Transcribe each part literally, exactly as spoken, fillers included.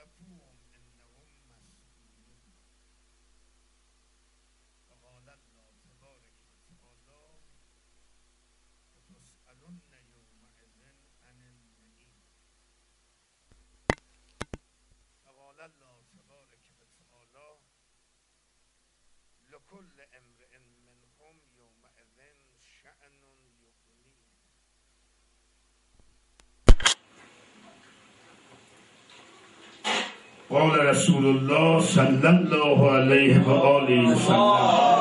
وقفوهم انهم مسئولون. وقال الله تبارک و تعالی لتسألن یومئذ عن النعیم. وقال الله تبارک و تعالی لكل امرئ منهم یومئذ شأن یغنیه. قال رسول الله صلی الله علیه و آله و سلم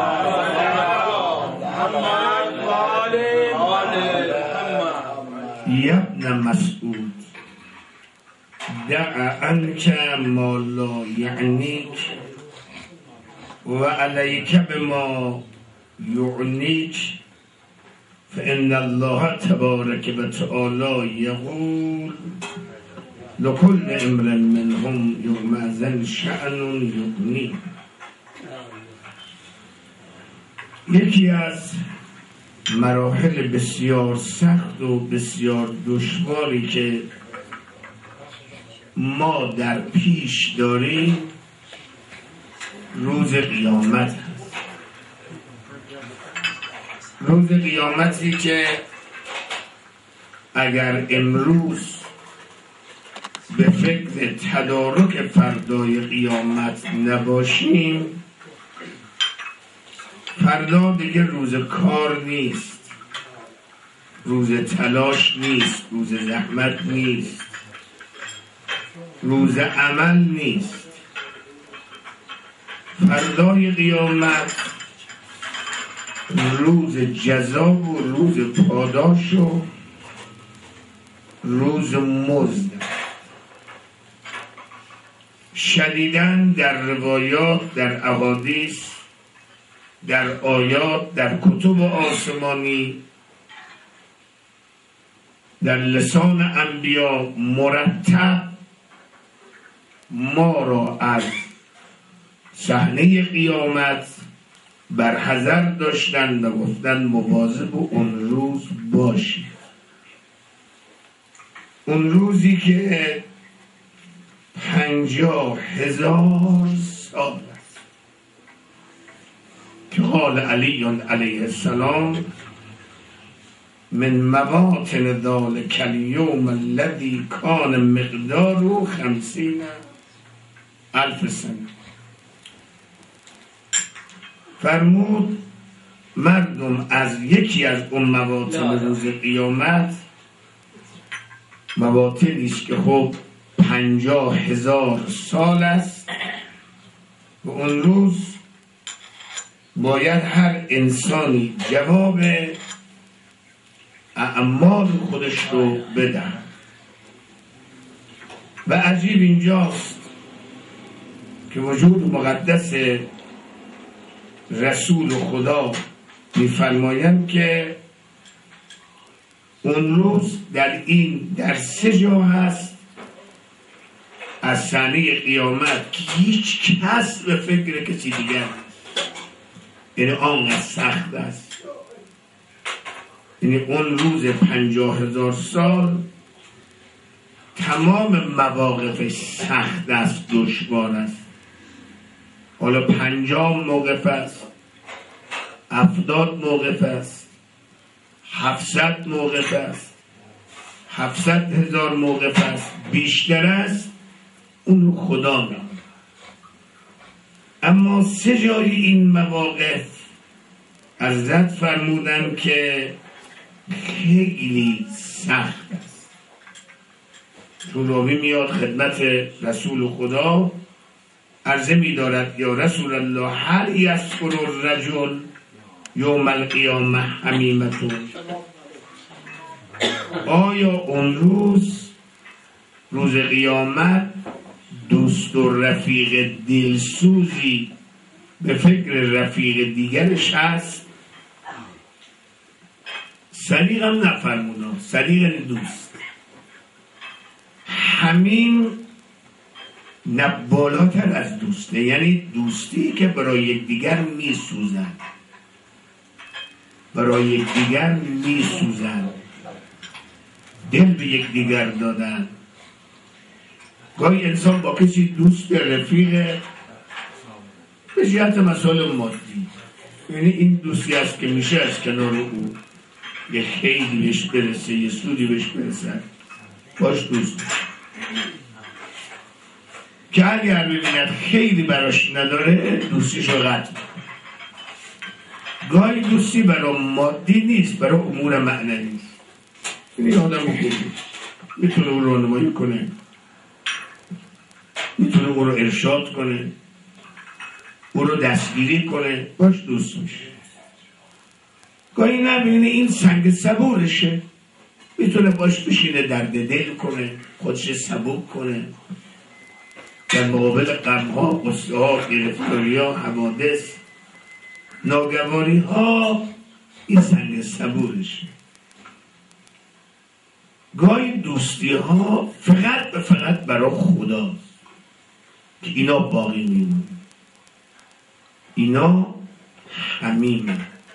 یا ابن مسعود دع عنک ما لا یعنیک و علیک بما یعنیک فإن الله تبارک و تعالی یقول لكل امرئ منهم یومئذ شأن یغنیه. یکی از مراحل بسیار سخت و بسیار دشواری که ما در پیش داریم روز قیامت هست. روز قیامتی که اگر امروز به فکر تدارک فردای قیامت نباشیم، فردا دیگه روز کار نیست، روز تلاش نیست، روز زحمت نیست، روز عمل نیست. فردای قیامت روز جزا و روز پاداش و روز مزد. شدیداً در روایات، در احادیث، در آیات، در کتب آسمانی، در لسان انبیا مرتب ما را از صحنه قیامت برحذر داشتن و گفتن مواظب اون روز باشید. اون روزی که پنجاه هزار سال است که قال علی علیه السلام من مواطن ذلک الیوم الذی کان مقداره خمسین الف سنه. فرمود مردم از یکی از اون مواطن روز قیامت، مواطنی است که خب پنجاه هزار سال است و اون روز باید هر انسانی جواب اعمال خودش رو بده. و عجیب اینجاست که وجود مقدس رسول خدا می‌فرمایند که اون روز در این در سه جا هست از صحنه قیامت که هیچ کس به فکر کسی دیگر نیست. یعنی آنقدر سخت است. یعنی اون روز پنجاه هزار سال تمام مواقفش سخت است، دشوار است. حالا پنجاه موقف است، هفتاد موقف است، هفتصد موقف است، هفتصد هزار موقف است، بیشتر است، اون خدا می‌داند. اما سه جای این مواقف حضرت فرمودن که خیلی سخت است. تو راوی میاد خدمت رسول خدا عرضه می‌دارد یا رسول الله هل یذکر الرجل یوم القیامه حمیمتون، آیا اون روز روز قیامت دوست و رفیق دلسوزی به فکر رفیق دیگرش هست؟ صدیق هم نفرمونا، صدیق یعنی دوست. همین نبالاتر از دوسته، یعنی دوستی که برای یکدیگر میسوزن، برای یکدیگر میسوزن، دل به یکدیگر دادن، گاهی انسان با کسی دوست رفیق به جهت مسائل مادی، یعنی این دوستی است که میشه از کنار او یه خیلی بهش برسه، یه سودی بهش برسه، باش دوست که اگر ببیند خیلی براش نداره دوستیش رو قطع. گاهی دوستی برای مادی نیست، برای امور معنوی نیست. این آدم خوبی میتونه اون رو راهنمایی کنه، میتونه اون رو ارشاد کنه، اون رو دستگیری کنه، باش دوست میشه. گاهی نبینه این سنگ صبورشه، میتونه باش بشینه درد دل کنه، خودش صبور کنه در مقابل غم‌ها، غصه‌ها، گرفتاری‌ها، حوادث، ناگواری‌ها. این سنگ صبورشه. گاهی دوستی ها فقط به فقط برای خداست که اینا باقی میمونه، اینا حمیمه،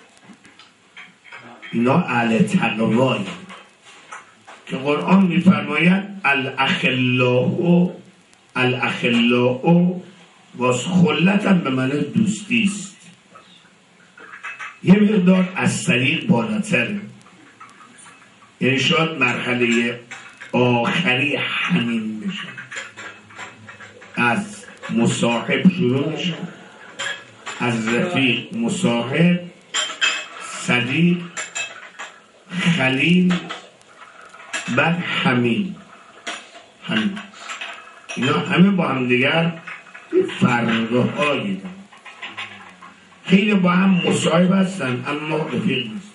اینا اهل تقوای که قرآن میفرماید الاخلاء الاخلاء واس خلتم به معنی دوستی است. یه مقدار از طریق بالاتره، یعنی شاید مرحله آخری همین بشه، از مصاحب شروع میشه، از رفیق، مصاحب، صدیق، خلیل، بعد همین همین اینا همه با هم دیگر فرقه هایی دارن. خیلی با هم مصاحب هستن اما رفیق نیست،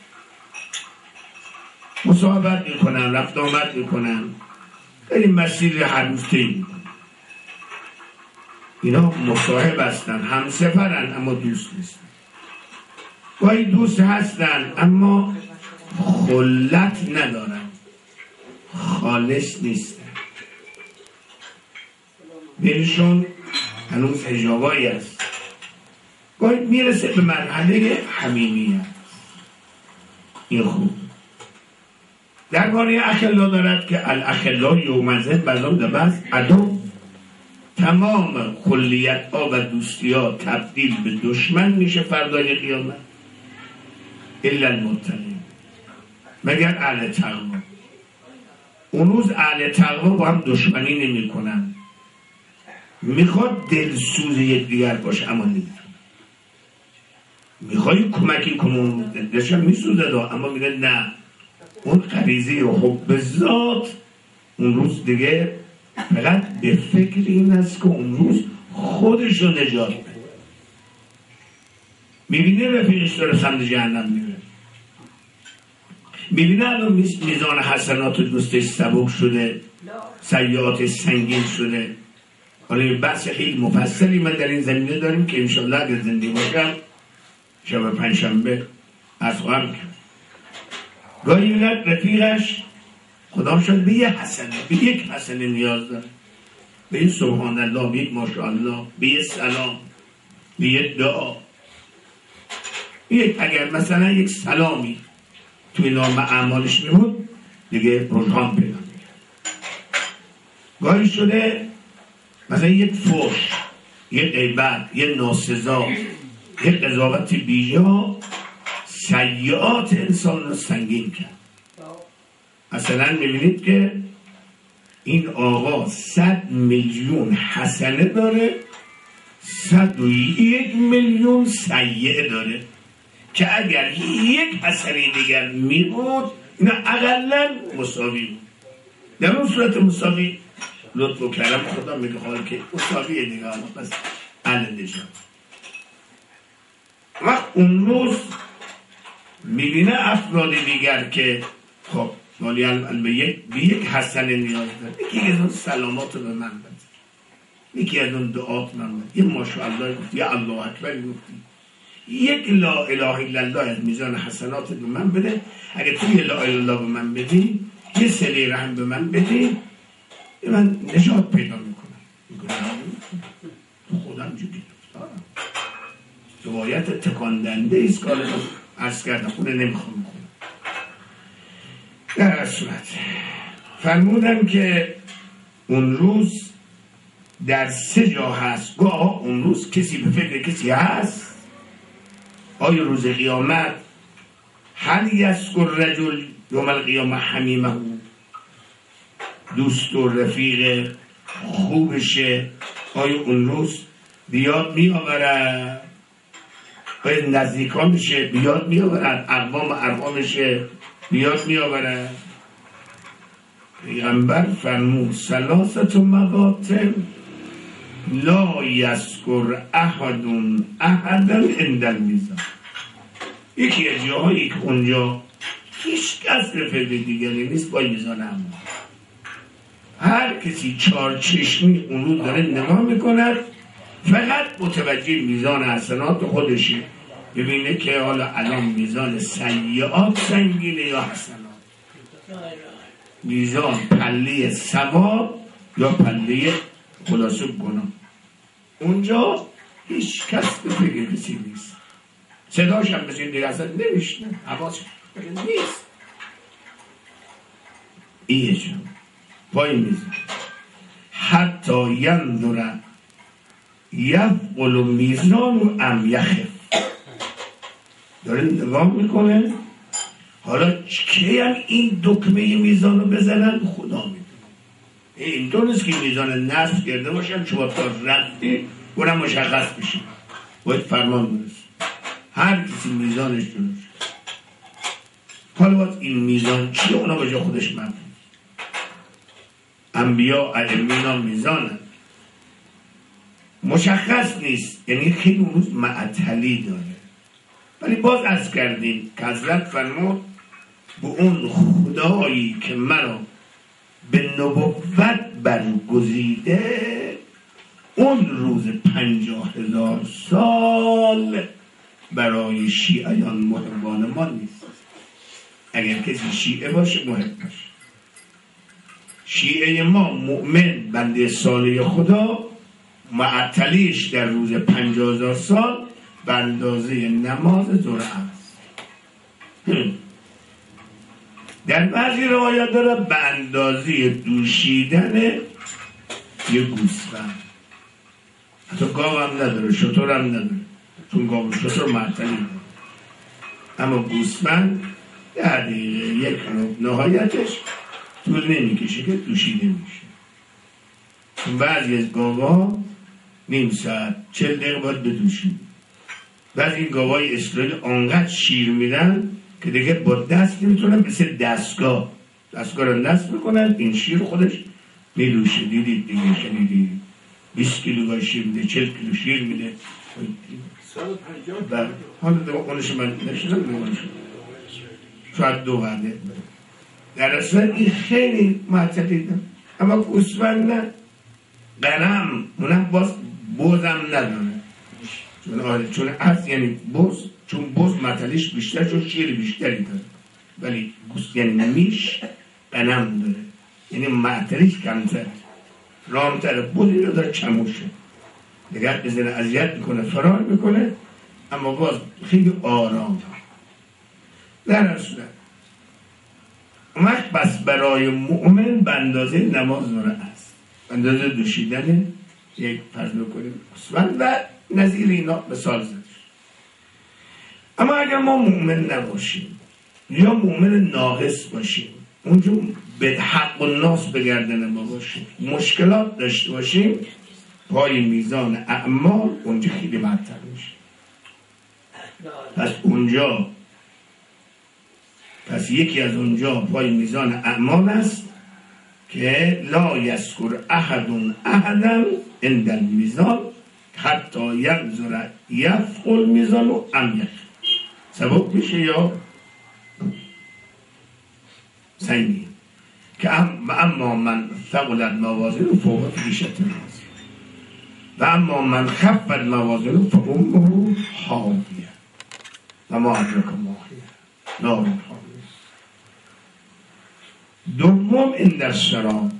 مصاحبت میکنن، رفت آمد میکنن، خیلی مسیر هر روز طی میکنن. اینا مصاحب هستن، همسفرن اما دوست نیستن. گاهی دوست هستن اما خلت ندارن، خالص نیستن، بینشون هنوز حجابایی هست. گاهی میرسه به مرحله حمیمیت. این خوب درباره اخلا دارد که الاخلا یومئذ بعضهم لبعض عدو، تمام کلیت ها و دوستی ها تبدیل به دشمن میشه فردای قیامت، الا المتقین، مگر اهل تقوا. اون روز اهل تقوا با هم دشمنی نمی کنن، میخواد دلسوز یکدیگر باشه اما نمیتونه. میخوای کمکی کنه اون روز دلش میسوزه دا، اما میگه نه، اون غریزه حب ذات اون روز دیگه فقط به فکر این است که اون روز خودش رو نجات بده. میبینه رفیقش داره سمت جهنم میره، میبینه الان میزان حسنات دوستش سبک شده، سیئات سنگین شده. حالا یه بحث خیلی مفصلی من در این زمینه داریم که انشالله اگر زنده باشم شب پنجشنبه از خواهم کرد. گاهی میبیند رفیقش خدا شد به یه حسنه، به یک حسنه نیاز داره، به یک سبحان الله، به یک ماشاءالله، به یک سلام، به یک دعا. یک اگر مثلا یک سلامی توی نام اعمالش میمود دیگه رجحان پیدا میکنه. گاهی شده مثلا یک فحش، یک غیبت، یک ناسزا، یک قضاوت بیجا سیئات انسان رو سنگین کرد. مثلا میبینید که این آقا صد میلیون حسنه داره، صد و یک میلیون سیئه داره که اگر یک حسنه دیگر میبود اینا اقلا مساوی بود. در اون صورت مساوی لطف و کرم خدا میگه حال که مساوی دیگه حالا بس اهل نجات. وقت اون روز میبینه افراد دیگر که خب مالی علم به یک به یک حسنه نیاز داره، یکی از اون سلامات رو به من بده، یکی از اون دعات من بده، یه ماشاءالله گفتی، یه الله اکبر گفتی، یک لا اله الا الله از میزان حسنات به من بده. اگه تو یه لا اله الا الله به من بدی، یه صله رحم به من بدی، من نجات پیدا میکنم. میکنم خودم جدی دارم. روایت تکاندنده ایست که عرض کردم خونه نمیخوام میکنم. در صورت فرمودم که اون روز در سه جا هست. گاه اون روز کسی به فکر کسی هست؟ آیا روز قیامت هل یذکر رجل یوم القیامه حمیمه، دوست و رفیق خوبشه، آیا اون روز بیاد می آورد؟ آیا نزدیکانشه بیاد می آورد؟ اقوام ارقامشه بیاد می آورد؟ پیغمبر فرمود ثلاثت مقاتل لا یذکر احد احدا عند المیزان. یکی از جاهایی که اونجا هیچ کس به فکر دیگری نیست با میزان اعمال. هر کسی چار چشمی اون رو داره نگاه میکند، فقط متوجه میزان حسنات خودشه، ببینه که حالا الان میزان سیئات سنگینه یا حسنات، میزان پله ثواب یا پله خلاصه گناه. اونجا هیچ کس به فکر کسی نیست، صداش هم بسید دیگه اصلا نمیشنه، حواسش نیست. ایه جون پای میزه حتی ینظر یفقل میزان و ام یخف، داره نگاه میکنه حالا کی هم این دکمه میزان رو بزنن خدا میدونه. این طور نیست که میزان نصب کرده باشن شما تا رفتی اونم مشخص بشه، باید فرمان برسه هر کسی میزانش جلوش. حالا باید این میزان چیه؟ اونا به جا خودش مفهوم. انبیا علمینا میزانن مشخص نیست، یعنی خیلی اون روز معطلی داره. ولی باز عرض کردیم که حضرت فرمود به اون خدایی که مرا به نبوت برگزیده اون روز پنجاه هزار سال برای شیعیان محبان ما نیست. اگر کسی شیعه باشه محب باشه. شیعه ما مؤمن بنده صالح خدا معطلیش در روز پنجاه هزار سال به اندازه نماز ظهر است. در بعضی روایات داره به اندازه دوشیدن یه گوسفند. حتی گاو هم نداره، شتر هم نداره، چون گاو و شتر معطلی داره، اما گوسفند در دقیقه یک نهایتش طول نمیکشه که دوشیده میشه. چون بعضی از گاوا نیم ساعت چل دقیقه باید بدوشید. بعضی این گاوای اسرائیل آنقدر شیر میدن که دیگه با دست نمیتونن، مثل دستگاه دستگاه رو نصب میکنن این شیر خودش میدوشه. دیدید دیگه، شنیدید بیست کیلو شیر میده، چل کیلو شیر میده. بله حالا دیگه اونش من نشدم میگونش شاید دو برده در اصلا این خیلی معتقی دم. اما گوسفند نه، قرم اونم باز بوزم نداره، چون آره چون عرض یعنی بوز، چون بوز مطلیش بیشتر چون شیر بیشتری داره، ولی گوست یعنی نمیش قنم داره، یعنی معطلیش کمتر رامتره. بوزی رو داره چموشه نگه بزنه اذیت میکنه فرار میکنه، اما باز خیلی آرام در اصلا. وقت بس برای مؤمن به اندازه نماز نوره است، به اندازه دوشیدن یک فرض بکنیم و نظیر اینا مثال زد. اما اگر ما مؤمن نباشیم یا مؤمن ناقص باشیم، اونجا به حق و ناس بگردن ما باشیم، مشکلات داشته باشیم، پای میزان اعمال اونجا خیلی برتر میشه. پس اونجا پس یکی از اونجا پای میزان اعمال است که لا یذکر احد احدا عند المیزان حتی ینظر یفقل میزان و ام یخف. سبب میشه یا سنگین که ام اما من ثقلت موازینه فهو فی عیشة راضیة و اما من خفت موازینه فامه هاویة و ما ادراک ما هی نار حامیة. دوم این در صراط،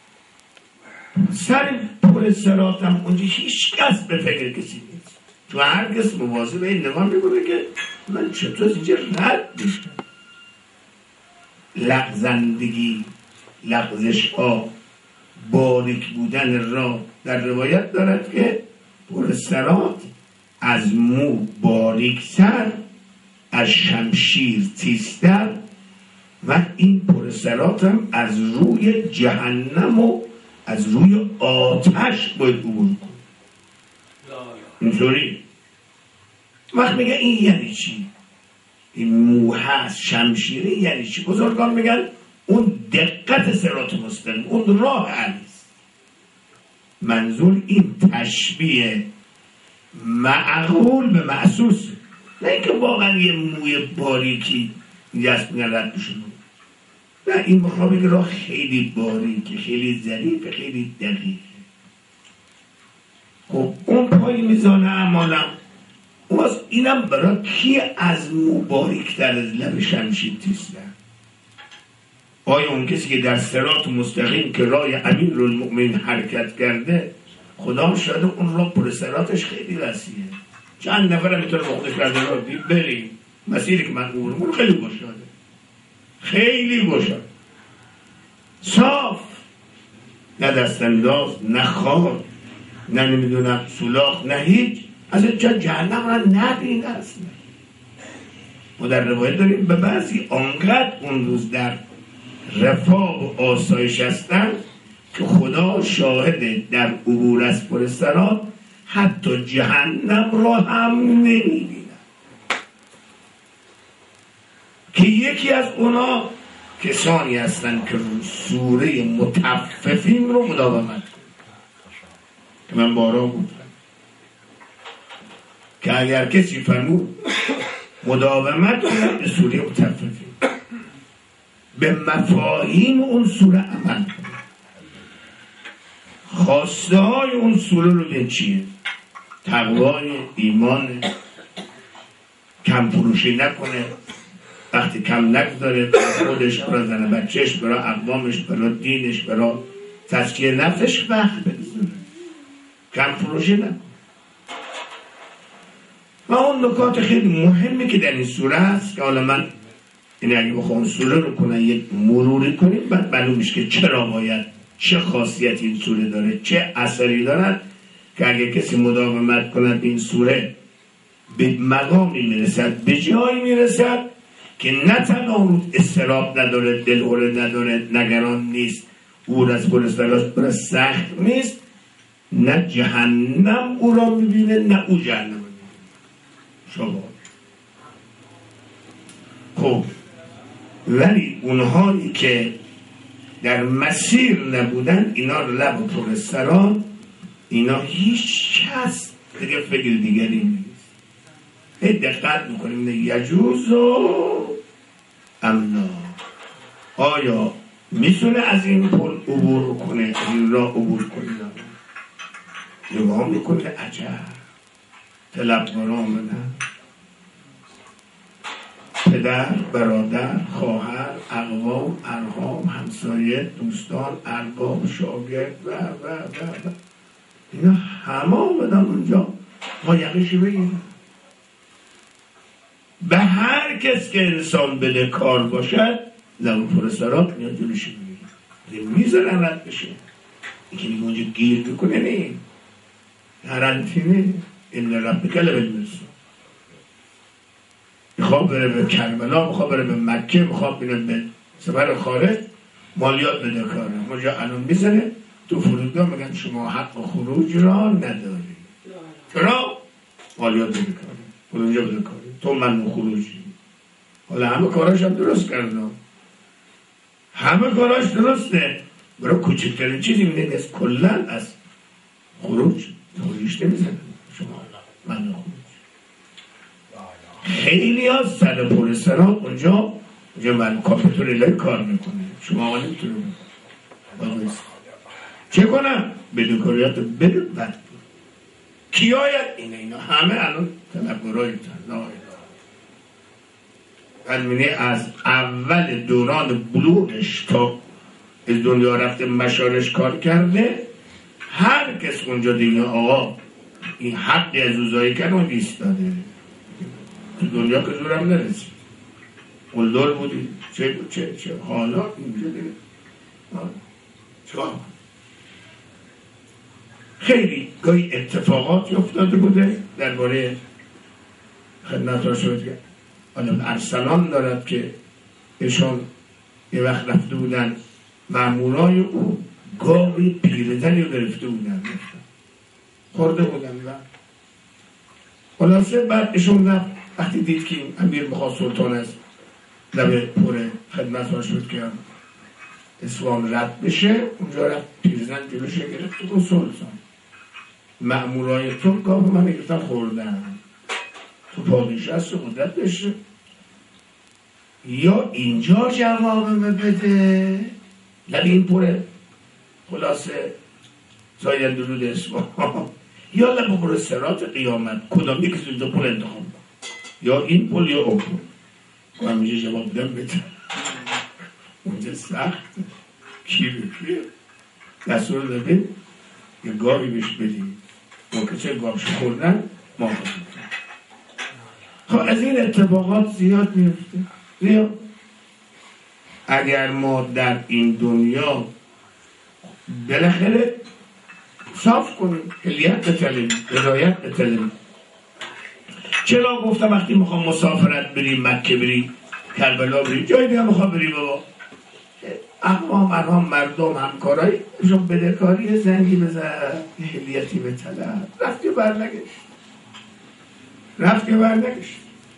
سر پول صراط هم اونجا هیچ کس به فکر کسی نیست، چون هر کس مواظب به این نگاه میکنه که من چطور از اینجا رد بشم. لغزندگی، لغزش ها، باریک بودن راه در روایت دارد که پرسرات از مو باریکتر، از شمشیر تیزتر و این پرسرات هم از روی جهنم و از روی آتش باید عبور کن. اینطوری وقت میگه این یعنی چی؟ این مو هست شمشیری یعنی چی؟ بزرگان میگن اون دقت صراط مستقیم، اون راه علیست. منظور این تشبیه معقول به محسوس، نه اینکه واقعا یه موی باریکی دست میگن رد بشون، نه این مخابق راه خیلی باریکه، خیلی ظریفه، خیلی دقیقه. خب اون پایی میزانه اعمالم باز اینم برای کی از مو باریکتر از لب شمشیر تیزتر؟ آیا اون کسی که در صراط مستقیم که راه امیرالمؤمنین حرکت کرده خدا شاید اون راه پر صراطش خیلی وسیعه، چند نفر هم میتونه مخدش کرده راه دید بریم مسیری که من عبور خیلی گشاده، خیلی گشاده، صاف، نه دستانداز، نه خار، نه نمیدونم سولاخ، نه هیچ، از اینجا جهنم را نبینه اصلا. ما در روایت داریم به بعضی آنقدر اون روز در رفاه و آسایش هستن که خدا شاهد در عبور از پر صراط حتی جهنم را هم نمیبینن، که یکی از اونا کسانی هستن که سوره مطففین رو مداومت کنن که من بارا گفتم که اگر کسی فرمود مداومت کنن به سوره مطففین، به مفاهیم اون سوره عمل کنن. خواسته های اون سوره رو به چیه؟ تقوای، ایمان، کم فروشی نکنه، وقتی کم نگذاره خودش، برای زن بچهش، برای اقوامش، برای دینش، برای تزکیه نفسش وقت بگذاره، کم فروشی نکنه. و اون نکات خیلی مهمی که در این سوره هست که حالا من این اگه بخوام سوره رو کنن یک مروری کنیم بعد معلوم میشه که چرا باید، چه خاصیت این سوره داره، چه اثری دارد که اگه کسی مداومت کند این سوره به مقامی میرسد، به جایی میرسد که نه تنها اون استراب نداره، دلهوره نداره، نگران نیست، او از پرستراش برای سخت نیست، نه جهنم او را میبینه نه او جهنم میبینه. شما خب ولی اونهایی که در مسیر نبودن اینا رو لب پرستران، اینا هیچ کس دیگه فکر دیگری نیست. هی دقت میکنیم یجوز و امنا، آیا میتونه از این پل عبور کنه، از این راه عبور کنه؟ نگاه میکنه عجب طلبکارا آمدن، پدر، برادر، خواهر، اقوام، ارحام، همسایه، دوستان، ارباب، شاگرد و و و و اینا همه آمدن اونجا ما یقیشی بگیرن. به هر کس که انسان بده کار باشد لب پرسترات میاد جلوشی بگیرن، میذارن رد بشه. اینکه میگه اونجا گیر میکنه نه هرانتینه این رب کلمه میرسه، میخواب بره به کربلا، میخواب بره به مکه، میخواب بره به سفر خارج، مالیات بده کاره. اونجا الان میزنه تو فرودگاه میگن شما حق خروج را نداری، چرا؟ مالیات بده کاره، اونجا بده کاره، تو من خروجی. حالا همه کاراش هم درست کردن، همه کاراش درسته، برای کوچکترین چیزی میده از کلن از خروج خروجش نمیزنن شما من خروج. خیلی ها سر پولستران اونجا اونجا من کامپیوتر الهی کار میکنه، شما آقا نمیتونه چه کنم؟ بدون کاریات بده بد کی آید؟ اینه اینا همه الان طلبگرای تنها علمینه از اول دوران بلوغش تا از دنیا رفته مشارش کار کرده. هر کس اونجا دیگه آقا این حقی از اوزایی کرد اون ایستاده. تو دنیا که زورم نرسید، قلدار بودی چه چه چه حالا اینجا دیگه چه خیلی گاهی اتفاقاتی افتاده بوده درباره خدمت را شد که حالا ارسلان دارد که ایشان یه وقت رفته بودن مامورای او گاوی پیرزنی رو گرفته بودن خورده بودن و خلاصه بعد ایشون رفت وقتی دید که امیر بخواه سلطان است لبه پره خدمت را شد که اسوان رد بشه اونجا رفت پیرزن جلوشه گرفت و سلطان مامورای تو گاو من گرفتن خوردن تو پادشه هست و قدرت بشه یا اینجا جواب بده لبه این پره خلاصه زاید درود اسوان یا لبه پره سرات قیامت کدام یک از دو پل انتخاب یا این پل یا اون پل و همینجا جواب دم بده اونجا سخت کی بکیه دستور داده یه گاوی بهش بدیم موقع چه گاوش خوردن ما خودیم خب از این اتفاقات زیاد میفته زیاد اگر ما در این دنیا بالاخره صاف کنیم هلیت بتلیم هدایت بتلیم چرا گفتم وقتی میخوام مسافرت بریم مکه بریم کربلا بریم جای دیگه میخوام بریم بابا اقوام ارهام مردم همکارای شون بدهکاری زنگی بزن هلیتی بتلم رفت که برنگشت رفت که برنگشت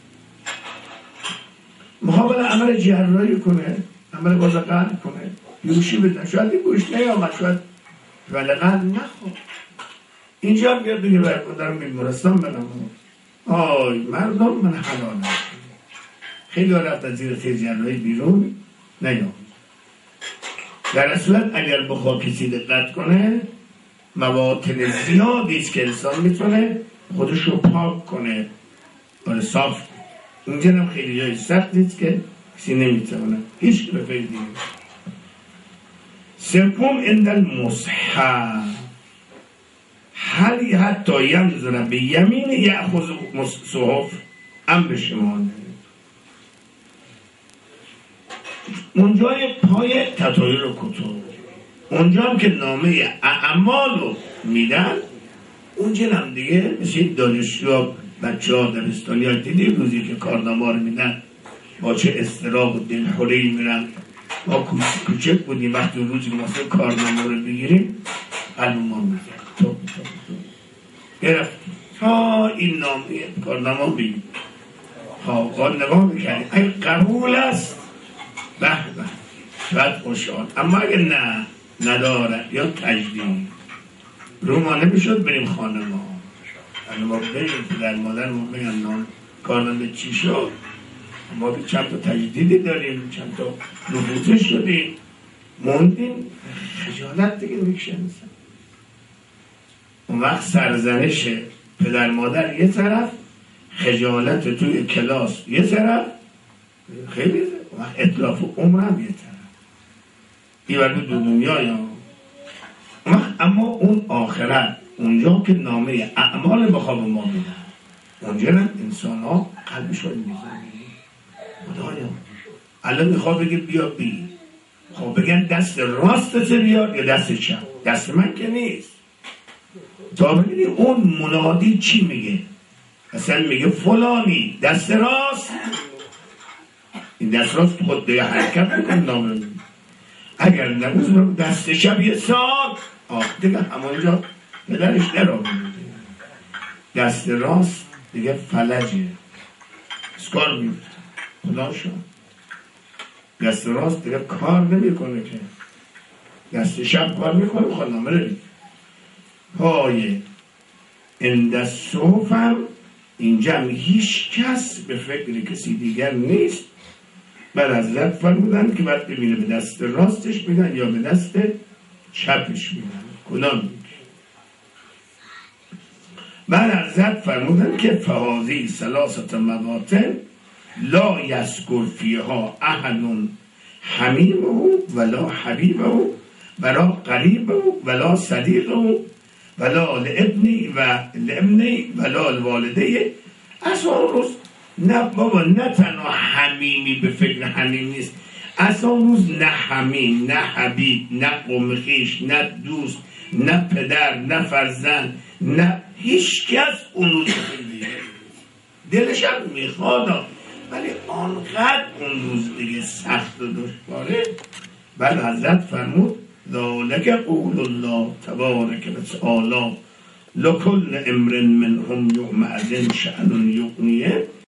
محاول عمل جراحی کنه عمل باز قلب کنه یوشی بدن شاید این گوش نیامد شاید ولی قلب نخواد اینجا بیاد بگه باید دارم بیمارستان برم آی مردم من حلال خیلی ها رفت از زیر تیز جراحی بیرون نیامد در اصلت اگر بخواه کسی دقت کنه مواطن زیادیست که انسان میتونه خودش رو پاک کنه برای صاف اینجا هم خیلی جای سخت نیست که کسی نمیتونه هیچ که به فکر دیگه سوم عند المصحف هل حتی ینظر به یمین یأخذ صحف ام به شماله اونجای پای تطایر و کتب اونجا هم که نامه اعمال رو میدن اونجا هم دیگه مثل دانشجو بچه ها دبستانی ها دیدی روزی که کارنامه رو میدن با چه استراب و دلخوره‌ای میرن ما کوچک بودیم وقتی روزی که مثلا کارنامه رو بگیریم قلب ما میزن تو تو تو گرفت تا این نامه کارنامه بگیم ها نگاه میکنیم این قبول است به به شاید خوشحال اما اگه نه نداره یا تجدید رو ما نمیشد بریم خانه ما اگه ما بریم پدر مادر ما بگن نام کارنامه چی شد ما به چند تا تجدیدی داریم چند تا نبوته شدیم موندیم خجالت دیگه میکشه اون وقت سرزنش پدر مادر یه طرف خجالت توی کلاس یه طرف خیلی اون وقت اطلاف و عمرم یه طرف این وقت دو دنیا یا اون وقت اما اون آخرت اونجا که نامه اعمال بخواب ما میدن اونجا هم انسان ها قلبش رو میزنی خدایا الان میخواد بگه بیا بی خب بگن دست راستت بیار یا دست چپ دست من که نیست تا ببینی اون منادی چی میگه اصلا میگه فلانی دست راست این دست راست خود دیگه حرکت بکن نامه اگر نبود دست چپ یه سال آه دیگه همونجا پدرش نرا دست راست دیگه فلجه اسکار میفته خدا شد دست راست دیگه کار نمیکنه که دست شب کار میکنه بخواد نامه رو پای اند صوفم اینجا هم هیچ کس به فکر کسی دیگر نیست بر حضرت فرمودن که باید ببینه به دست راستش میدن یا به دست چپش میدن کدام میگه بر حضرت فرمودن که فهازی سلاست مواطن لا یذکر فیها احد حمیمه ولا حبیبه ولا قریبه ولا صدیقه ولا لابنی و لابنی ولا الوالده اصلا روز نه بابا نه تنها حمیمی به فکر حمیم نیست اصلا اون روز نه همین، نه حبیب، نه قوم خویش، نه دوست، نه پدر، نه فرزند، نه هیچ کس اون روز دیگه دلش هم میخواد، ولی آنقدر اون روز دیگه سخت و دشواره. بل حضرت فرمود ذالک قول الله تبارک و تعالی لکل امر منهم یومئذ شأن یغنیه.